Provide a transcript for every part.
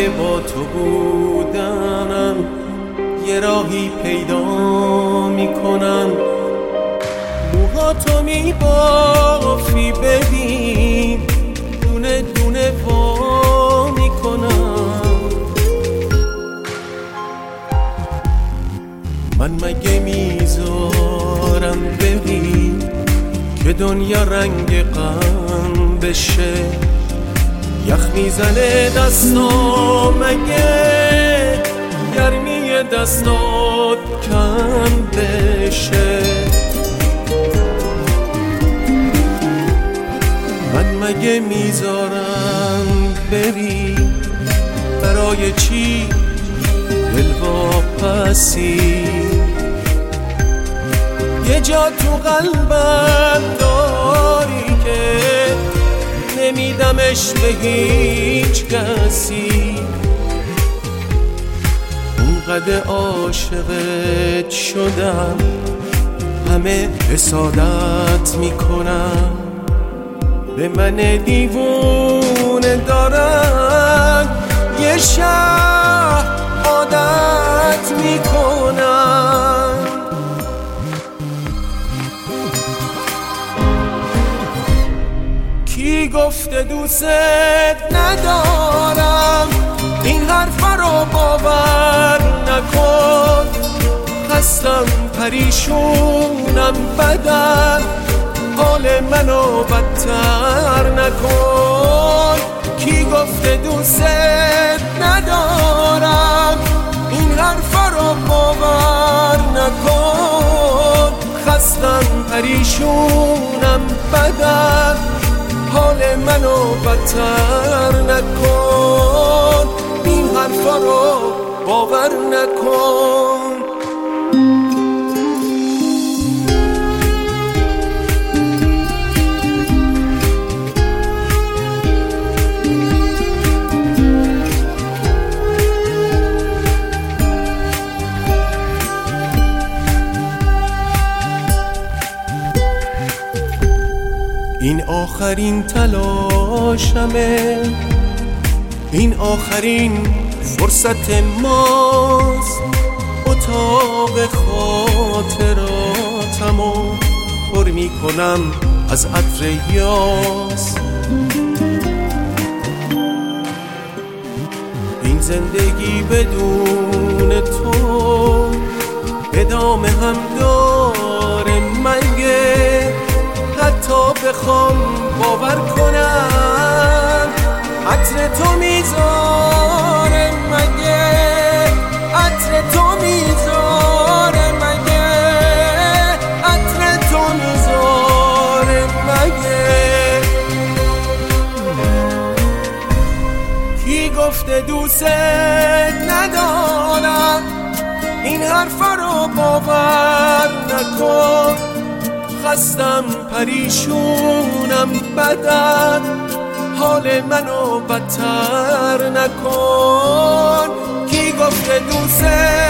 با تو بودنم یه راهی پیدا میکنم، موهاتو میبافی ببین دونه دونه وا میکنم. من مگه میذارم ببین که دنیا رنگ غم بشه، یخ میزنه دستا مگه گرمی دستات کم بشه. من مگه میذارم بری برای چی دل واپسی، یه جا تو قلبم داری که نمیدمش به هیچ کسی، اونقدر عاشقت شدم همه حسادت میکنم، به من دیوونه دارن یه شهر عادت میکنن. کی گفته دوست ندارم، این حرفا رو باور نکن، خستم پریشونم بدن، حال منو بدتر نکن. کی گفته دوست ندارم، این حرفا رو باور نکن، خستم پریشونم بدن، حال منو بدتر نکن، این حرفا رو باور نکن. این آخرین تلاشمه، این آخرین فرصت ماست، اتاق خاطراتمو پر میکنم از عطر یاس. این زندگی بدون تو ادامه هم داره مگه، حتی بخوام باور کنم عطر تو میذاره مگه، عطر تو میذاره مگه، عطر تو میذاره مگه. کی گفته دوست ندارم، این حرفا رو باور نکن، خستم پریشونم بدن، حال منو بدتر نکن. کی گفته دوست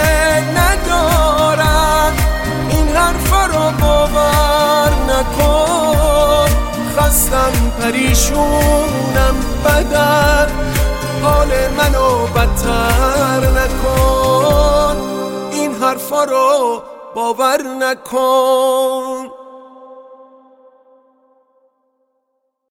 ندارم، این حرفا رو باور نکن، خستم پریشونم بدن، حال منو بدتر نکن، این حرفا رو باور نکن.